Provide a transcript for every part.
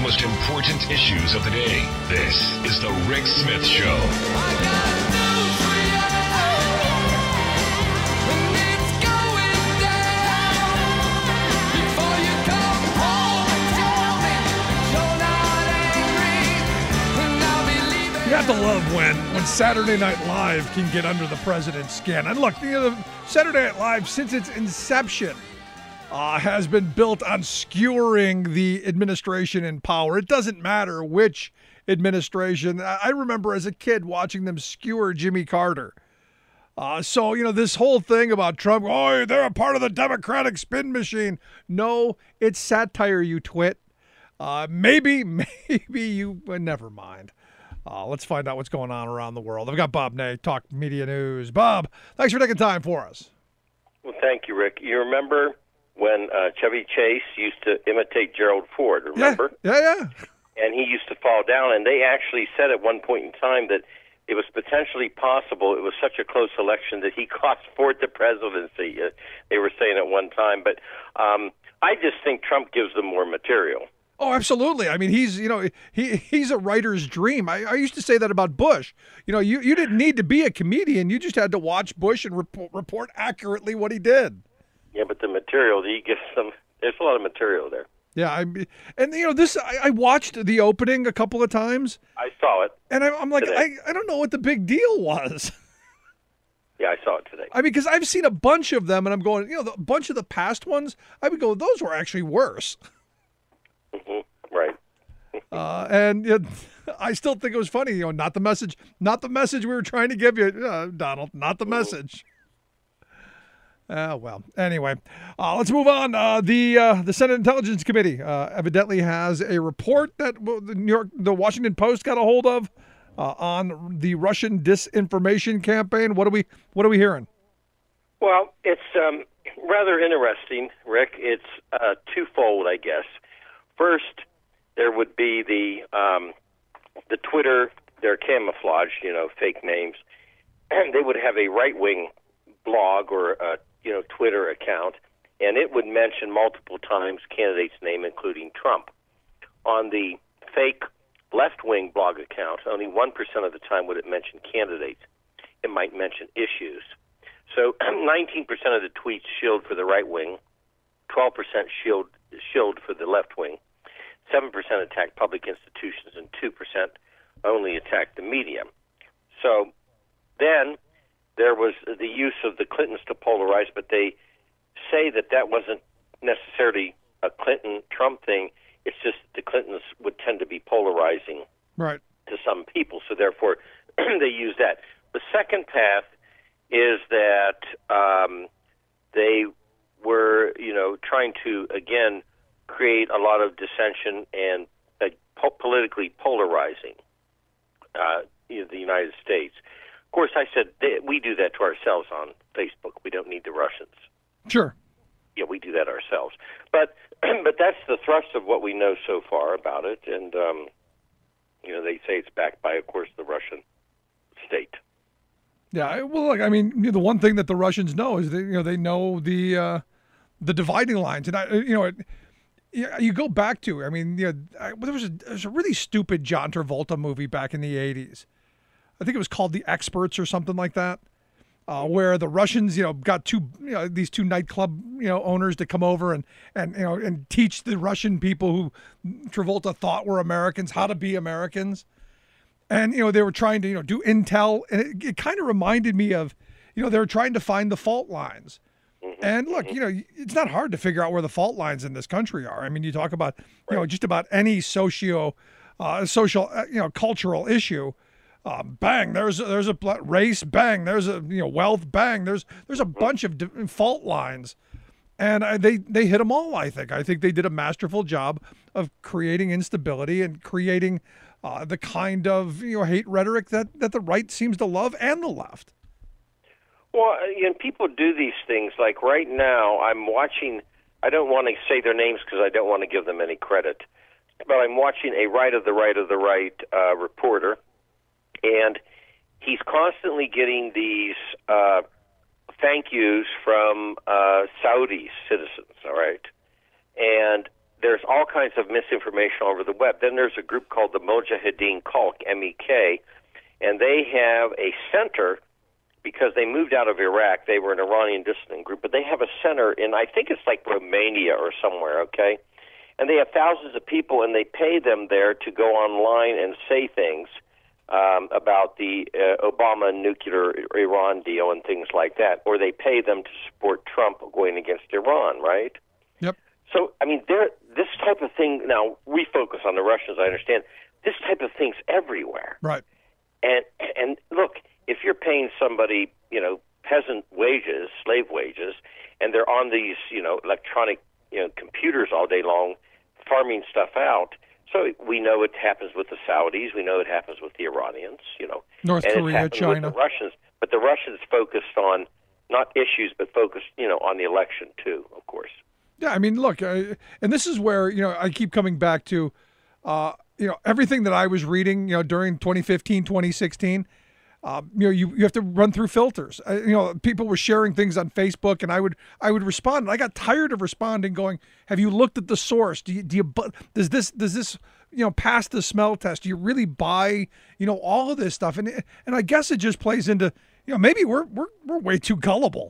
most important issues of the day. This is The Rick Smith Show. You have to love when Saturday Night Live can get under the president's skin. And look, Saturday Night Live, since its inception, has been built on skewering the administration in power. It doesn't matter which administration. I remember as a kid watching them skewer Jimmy Carter. So, this whole thing about Trump, they're a part of the Democratic spin machine. No, it's satire, you twit. Maybe you, never mind. Let's find out what's going on around the world. I've got Bob Ney, Talk Media News. Bob, thanks for taking time for us. Well, thank you, Rick. You remember when Chevy Chase used to imitate Gerald Ford, remember? Yeah. And he used to fall down, and they actually said at one point in time that it was potentially possible, it was such a close election that he cost Ford the presidency, they were saying at one time. But I just think Trump gives them more material. Oh, absolutely. I mean, he's a writer's dream. I used to say that about Bush. You didn't need to be a comedian. You just had to watch Bush and report accurately what he did. Yeah, but the material he gives them, there's a lot of material there. Yeah, I watched the opening a couple of times. I saw it. And I'm like, I don't know what the big deal was. Yeah, I saw it today. I mean, because I've seen a bunch of them, and I'm going, a bunch of the past ones, I would go, those were actually worse. Mm-hmm. Right. And I still think it was funny. Not the message we were trying to give you, Donald. Not the message. Well, anyway, let's move on. The Senate Intelligence Committee evidently has a report that the Washington Post got a hold of on the Russian disinformation campaign. What are we hearing? Well, it's rather interesting, Rick. It's twofold, I guess. First, there would be the Twitter, their camouflage, fake names, and they would have a right-wing blog or a Twitter account, and it would mention multiple times candidates' name, including Trump. On the fake left-wing blog account, only 1% of the time would it mention candidates. It might mention issues. So 19% of the tweets shield for the right wing, 12% shield for the left wing, 7% attack public institutions, and 2% only attack the media. So then there was the use of the Clintons to polarize, but they say that wasn't necessarily a Clinton-Trump thing. It's just the Clintons would tend to be polarizing right to some people, so therefore they use that. The second path is that they were, trying to, again, create a lot of dissension and politically polarizing the United States. Of course, I said we do that to ourselves on Facebook. We don't need the Russians. Sure. Yeah, we do that ourselves. But that's the thrust of what we know so far about it. And, they say it's backed by, of course, the Russian state. Yeah, well, look, I mean, the one thing that the Russians know is that, they know the dividing lines. And, you go back to, I mean, there was a really stupid John Travolta movie back in the 80s. I think it was called The Experts or something like that, where the Russians, got these two nightclub, owners to come over and teach the Russian people who Travolta thought were Americans how to be Americans. And, they were trying to, do intel. And it kind of reminded me of, they were trying to find the fault lines. And look, it's not hard to figure out where the fault lines in this country are. I mean, you talk about, just about any social, cultural issue. Bang, there's a race. Bang, there's a wealth. Bang, there's a bunch of fault lines, and they hit them all. I think they did a masterful job of creating instability and creating the kind of hate rhetoric that the right seems to love and the left. Well, people do these things. Like right now, I'm watching. I don't want to say their names because I don't want to give them any credit, but I'm watching a right of the right reporter. And he's constantly getting these thank yous from Saudi citizens, all right? And there's all kinds of misinformation all over the web. Then there's a group called the Mojahedin Khalq, MEK, and they have a center because they moved out of Iraq. They were an Iranian dissident group, but they have a center in, I think it's like Romania or somewhere, okay? And they have thousands of people, and they pay them there to go online and say things about the Obama nuclear Iran deal and things like that, or they pay them to support Trump going against Iran, right? Yep. So, I mean, this type of thing, now, we focus on the Russians, I understand. This type of thing's everywhere. Right. And look, if you're paying somebody, peasant wages, slave wages, and they're on these, electronic, computers all day long, farming stuff out. So we know it happens with the Saudis. We know it happens with the Iranians. North and Korea, it China, with the Russians. But the Russians focused on not issues, but focused, on the election too, of course. Yeah, I mehave look, and this is where I keep coming back to, everything that I was reading, during 2015, 2016. You have to run through filters. People were sharing things on Facebook, and I would respond. And I got tired of responding, going, "Have you looked at the source? Does this pass the smell test? Do you really buy all of this stuff?" And I guess it just plays into maybe we're way too gullible.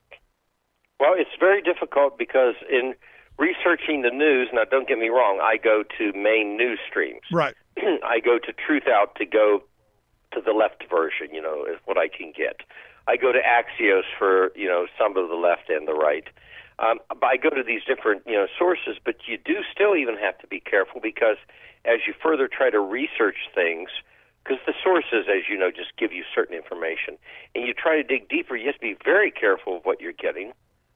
Well, it's very difficult because in researching the news, now don't get me wrong, I go to main news streams. Right. I go to Truthout to go to the left version, is what I can get. I go to Axios for, some of the left and the right. But I go to these different, sources, but you do still even have to be careful because as you further try to research things, because the sources, as you know, just give you certain information, and you try to dig deeper, you have to be very careful of what you're getting.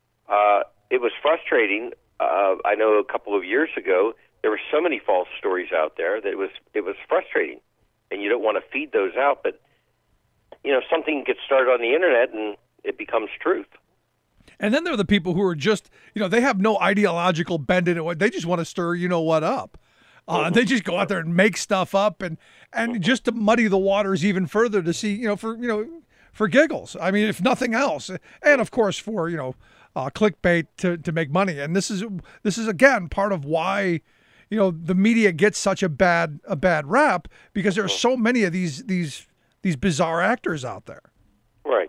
It was frustrating. I know a couple of years ago, there were so many false stories out there that it was frustrating. And you don't want to feed those out, but something gets started on the internet and it becomes truth. And then there are the people who are just, they have no ideological bend in it. They just want to stir, what up. They just go out there and make stuff up and just to muddy the waters even further to see, for giggles. I mean, if nothing else, and of course for clickbait to make money. And this is again part of why the media gets such a bad rap because there are so many of these bizarre actors out there. Right.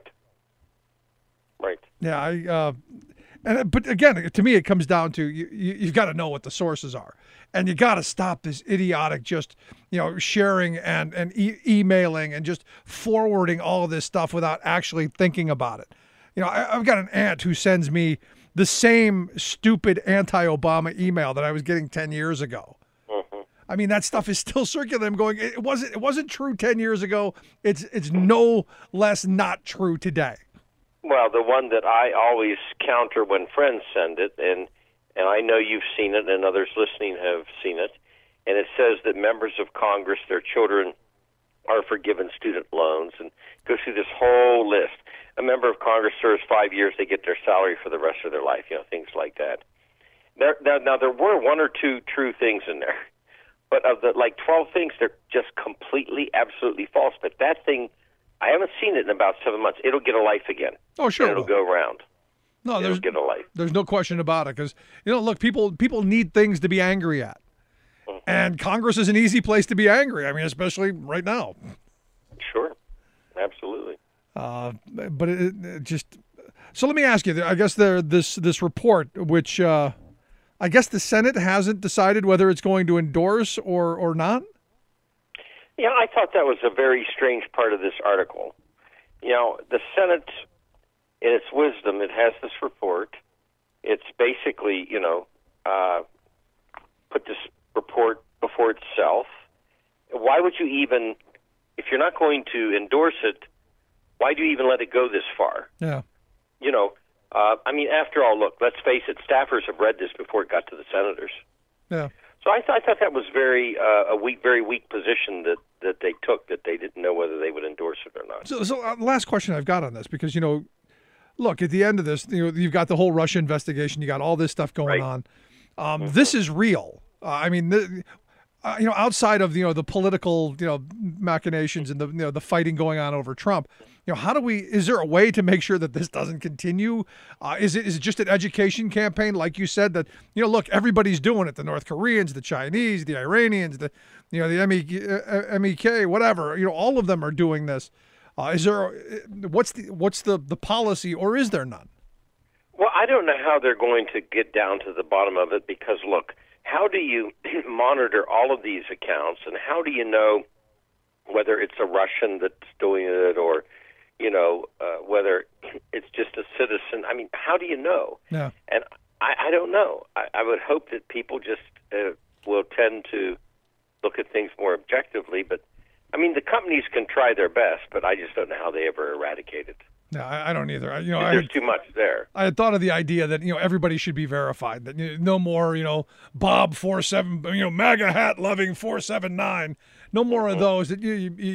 Yeah, but again, to me, it comes down to you've got to know what the sources are, and you got to stop this idiotic just sharing and emailing and just forwarding all of this stuff without actually thinking about it. I've got an aunt who sends me the same stupid anti-Obama email that I was getting 10 years ago. Mm-hmm. I mean, that stuff is still circulating. I'm going, it wasn't true 10 years ago. It's no less not true today. Well, the one that I always counter when friends send it, and I know you've seen it and others listening have seen it, and it says that members of Congress, their children are forgiven student loans, and goes through this whole list. A member of Congress serves 5 years, they get their salary for the rest of their life, things like that. Now, there were one or two true things in there, but of the 12 things, they're just completely, absolutely false. But that thing, I haven't seen it in about 7 months. It'll get a life again. Oh, sure. It'll go around. No, it'll get a life. There's no question about it because, look, people need things to be angry at. Mm-hmm. And Congress is an easy place to be angry. I mean, especially right now. Sure. Absolutely. But it just so let me ask you. I guess this report, which I guess the Senate hasn't decided whether it's going to endorse or not. Yeah, I thought that was a very strange part of this article. The Senate, in its wisdom, it has this report. It's basically, put this report before itself. Why would you even, if you're not going to endorse it? Why do you even let it go this far? Yeah. After all, look, let's face it, staffers have read this before it got to the senators. Yeah. So I thought that was very weak position that they took, that they didn't know whether they would endorse it or not. So last question I've got on this, because, look, at the end of this, you've got the whole Russia investigation, you got all this stuff going on. This is real. Outside of the political machinations and the fighting going on over Trump, how do we? Is there a way to make sure that this doesn't continue? Is it just an education campaign, like you said? That look, everybody's doing it. The North Koreans, the Chinese, the Iranians, the MEK, whatever. All of them are doing this. Is there? What's the policy, or is there none? Well, I don't know how they're going to get down to the bottom of it because, look, how do you monitor all of these accounts, and how do you know whether it's a Russian that's doing it or, whether it's just a citizen? I mean, how do you know? Yeah. And I don't know. I would hope that people just will tend to look at things more objectively. But, I mean, the companies can try their best, but I just don't know how they ever eradicate it. No, I don't either. There's too much there. I had thought of the idea that everybody should be verified. That no more Bob 47 MAGA hat loving 479. No more of those. That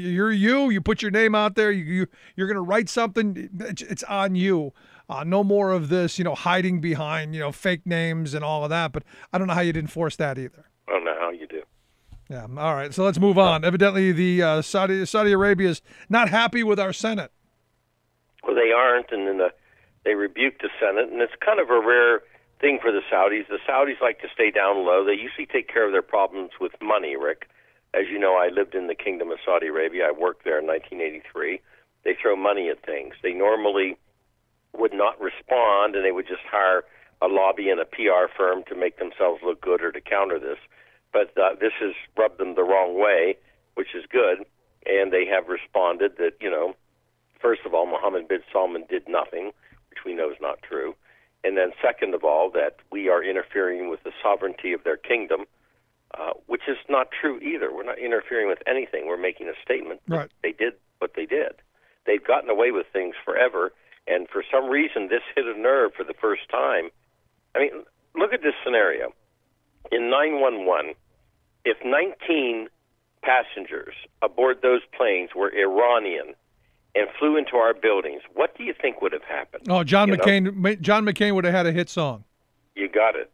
you put your name out there. You're going to write something. It's on you. No more of this. Hiding behind fake names and all of that. But I don't know how you'd enforce that either. I don't know how you do. Yeah. All right. So let's move on. Evidently, the Saudi Arabia is not happy with our Senate. Well, they aren't, and then they rebuked the Senate, and it's kind of a rare thing for the Saudis. The Saudis like to stay down low. They usually take care of their problems with money, Rick. As you know, I lived in the Kingdom of Saudi Arabia. I worked there in 1983. They throw money at things. They normally would not respond, and they would just hire a lobby and a PR firm to make themselves look good or to counter this. But this has rubbed them the wrong way, which is good, and they have responded that, first of all, Mohammed bin Salman did nothing, which we know is not true. And then second of all, that we are interfering with the sovereignty of their kingdom, which is not true either. We're not interfering with anything. We're making a statement that They did what they did. They've gotten away with things forever, and for some reason this hit a nerve for the first time. I mean, look at this scenario. In 911, if 19 passengers aboard those planes were Iranian and flew into our buildings, what do you think would have happened? Oh, John McCain would have had a hit song. You got it.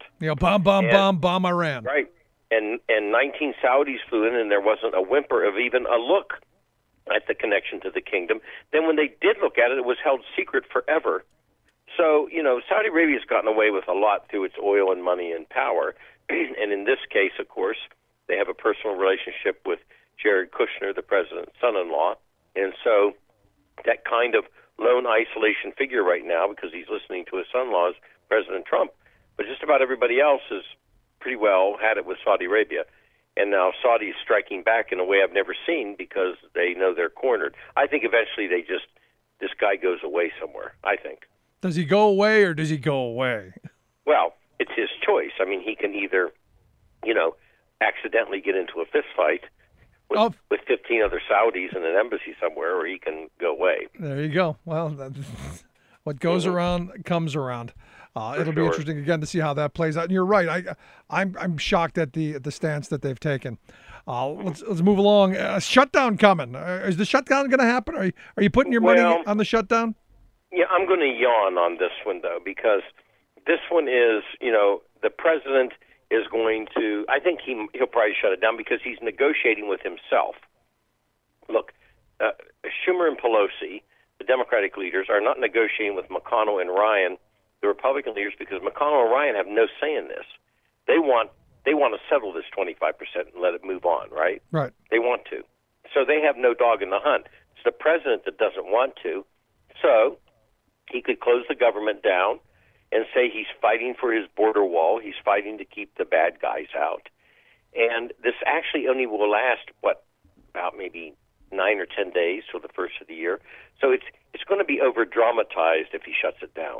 Bomb Iran. Right. And 19 Saudis flew in, and there wasn't a whimper of even a look at the connection to the kingdom. Then when they did look at it, it was held secret forever. So, Saudi Arabia's gotten away with a lot through its oil and money and power. And in this case, of course, they have a personal relationship with Jared Kushner, the president's son-in-law. And so that kind of lone isolation figure right now, because he's listening to his son-in-law, is President Trump. But just about everybody else has pretty well had it with Saudi Arabia. And now Saudi is striking back in a way I've never seen because they know they're cornered. I think eventually this guy goes away somewhere, I think. Does he go away or does he go away? Well, it's his choice. I mean, he can either, accidentally get into a fist fight with 15 other Saudis in an embassy somewhere, or he can go away. There you go. Well, what goes around comes around. It'll be interesting again to see how that plays out. And you're right. I'm shocked at the stance that they've taken. Let's move along. Shutdown coming. Is the shutdown going to happen? Are you putting your money on the shutdown? Yeah, I'm going to yawn on this one though, because this one is, the president is going to. I think he'll probably shut it down because he's negotiating with himself. Look, Schumer and Pelosi, the Democratic leaders, are not negotiating with McConnell and Ryan, the Republican leaders, because McConnell and Ryan have no say in this. They want to settle this 25% and let it move on, right? Right. They want to. So they have no dog in the hunt. It's the president that doesn't want to. So he could close the government down and say he's fighting for his border wall. He's fighting to keep the bad guys out. And this actually only will last, about maybe 9 or 10 days till the first of the year. So it's going to be over-dramatized if he shuts it down.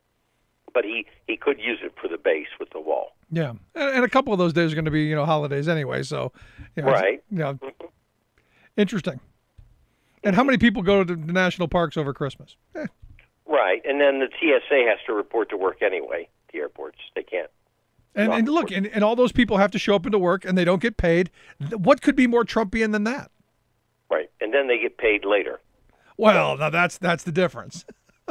But he could use it for the base with the wall. Yeah, and a couple of those days are going to be holidays anyway. So, right. Interesting. And how many people go to the national parks over Christmas? Right, and then the TSA has to report to work anyway. The airports, they can't. And look, and all those people have to show up into work, and they don't get paid. What could be more Trumpian than that? Right, and then they get paid later. Well, now that's the difference.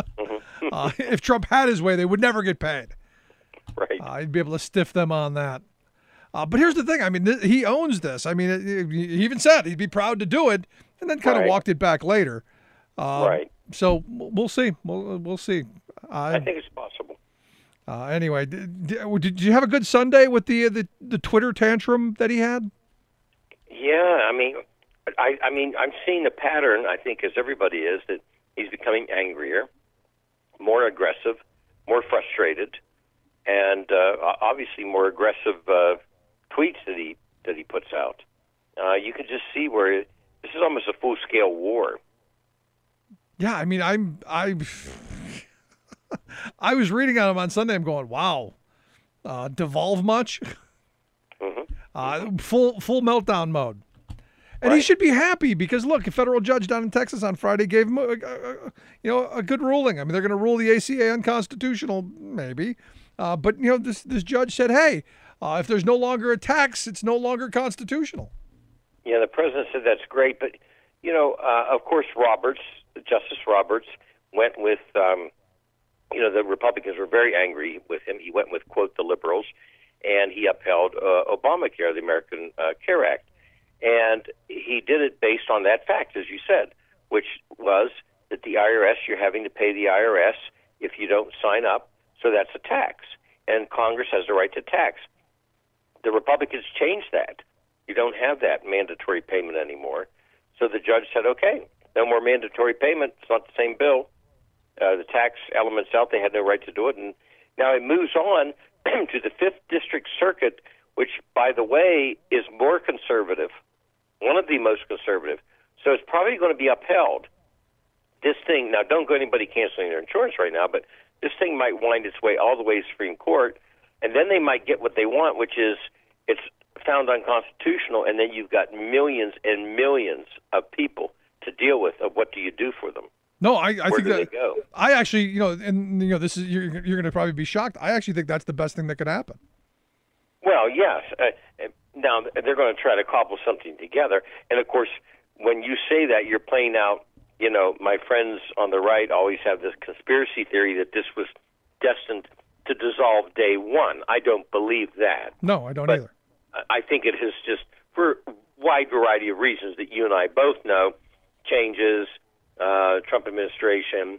If Trump had his way, they would never get paid. Right. He'd be able to stiff them on that. But here's the thing. I mean, he owns this. I mean, he even said he'd be proud to do it, and then kind of walked it back later. Right. So we'll see. We'll see. I think it's possible. Anyway, did you have a good Sunday with the Twitter tantrum that he had? Yeah, I mean, I'm seeing a pattern. I think, as everybody is, that he's becoming angrier, more aggressive, more frustrated, and obviously more aggressive tweets that he puts out. You can just see where this is almost a full-scale war. Yeah, I mean, I was reading on him on Sunday. I'm going, wow, devolve much? Full meltdown mode. And Right. he should be happy because, look, a federal judge down in Texas on Friday gave him a good ruling. I mean, they're going to rule the ACA unconstitutional, maybe. But, this judge said, hey, if there's no longer a tax, it's no longer constitutional. Yeah, the president said that's great, but, of course, Justice Roberts went with, the Republicans were very angry with him. He went with, quote, the liberals, and he upheld Obamacare, the American Care Act. And he did it based on that fact, as you said, which was that the IRS, you're having to pay the IRS if you don't sign up, so that's a tax. And Congress has the right to tax. The Republicans changed that. You don't have that mandatory payment anymore. So the judge said, okay, no more mandatory payment. It's not the same bill. The tax element's out. They had no right to do it. And now it moves on to the 5th District Circuit, which, by the way, is more conservative, one of the most conservative. So it's probably going to be upheld. This thing, now don't go anybody canceling their insurance right now, but this thing might wind its way all the way to Supreme Court, and then they might get what they want, which is it's found unconstitutional, and then you've got millions and millions of people to deal with. Of what do you do for them? No, I Where think do they that go? I actually, this is you're going to probably be shocked. I actually think that's the best thing that could happen. Well, yes. Now, they're going to try to cobble something together. And, of course, when you say that, you're playing out, my friends on the right always have this conspiracy theory that this was destined to dissolve day one. I don't believe that. No, I don't But either. I think it is just for a wide variety of reasons that you and I both know, changes, Trump administration,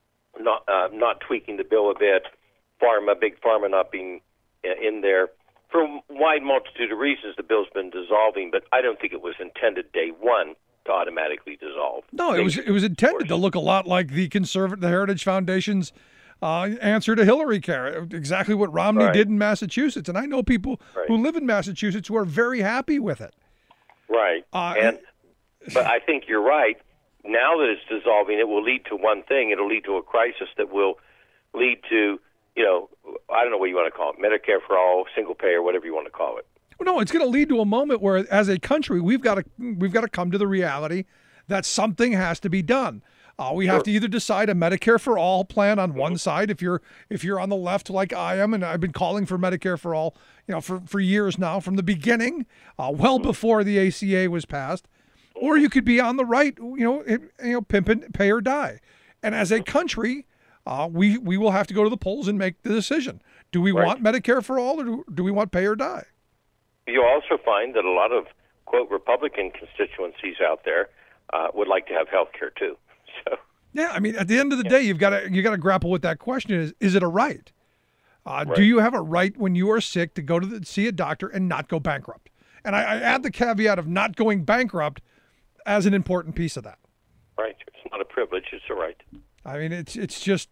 not tweaking the bill a bit, big pharma not being in there. For a wide multitude of reasons, the bill's been dissolving, but I don't think it was intended day one to automatically dissolve. No, it was intended to look a lot like the Heritage Foundation's answer to Hillary Care, exactly what Romney Right. did in Massachusetts. And I know people Right. who live in Massachusetts who are very happy with it. Right. But I think you're right. Now that it's dissolving, it will lead to one thing. It'll lead to a crisis that will lead to, I don't know what you want to call it, Medicare for all, single payer, whatever you want to call it. Well, no, it's going to lead to a moment where, as a country, we've got to come to the reality that something has to be done. We have to either decide a Medicare for all plan on one side, if you're on the left like I am, and I've been calling for Medicare for all, for years now, from the beginning, well before the ACA was passed, or you could be on the right, pimping pay or die. And as a country, we will have to go to the polls and make the decision. Do we want Medicare for all, or do we want pay or die? You'll also find that a lot of, quote, Republican constituencies out there would like to have health care, too. So, yeah, I mean, at the end of the day, you got to grapple with that question: is it a right? Do you have a right when you are sick to go to see a doctor and not go bankrupt? And I add the caveat of not going bankrupt as an important piece of that. Right. It's not a privilege; it's a right. I mean, it's just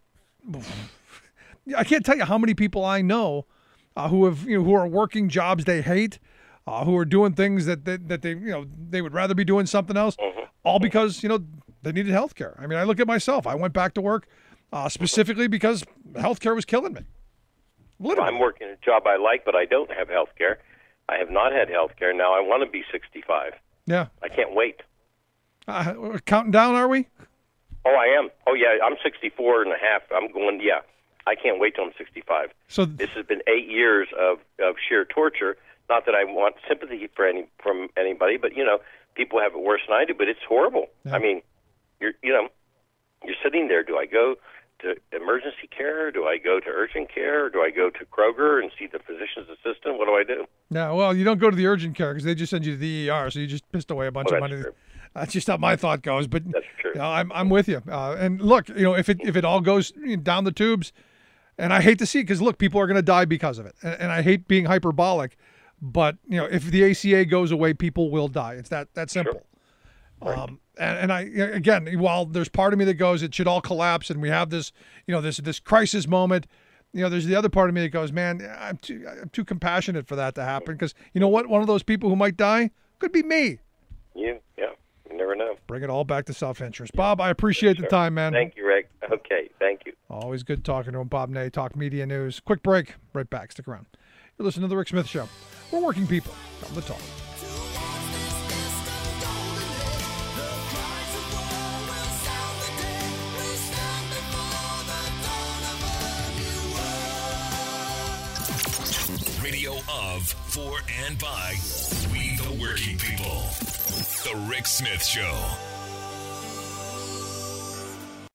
I can't tell you how many people I know who are working jobs they hate, who are doing things that they would rather be doing something else, all because they needed health care. I mean, I look at myself. I went back to work specifically because health care was killing me. Literally. I'm working a job I like, but I don't have health care. I have not had health care. Now I want to be 65. Yeah. I can't wait. Counting down, are we? Oh, I am. Oh, yeah, I'm 64 and a half. I'm going, yeah. I can't wait till I'm 65. So This has been 8 years of sheer torture. Not that I want sympathy from anybody, but, people have it worse than I do, but it's horrible. Yeah. I mean, you're sitting there. Do I go to emergency care? Do I go to urgent care? Do I go to Kroger and see the physician's assistant? What do I do? yeah, well, you don't go to the urgent care because they just send you to the ER, so you just pissed away a bunch of money. True. That's just how my thought goes. But That's true. I'm with you. And look, if it all goes down the tubes, and I hate to see it because look, people are going to die because of it, and I hate being hyperbolic, but if the ACA goes away, people will die. It's that simple. Sure. Right. And I again, while there's part of me that goes, it should all collapse, and we have this this crisis moment. There's the other part of me that goes, man, I'm too compassionate for that to happen because you know what? One of those people who might die could be me. You never know. Bring it all back to self-interest. Bob, I appreciate the time, man. Thank you, Rick. Okay, thank you. Always good talking to him. Bob Ney, Talk Media News. Quick break. Right back. Stick around. You're listening to The Rick Smith Show. We're working people. Come to talk. Radio of, for, and by we the working people. The Rick Smith Show.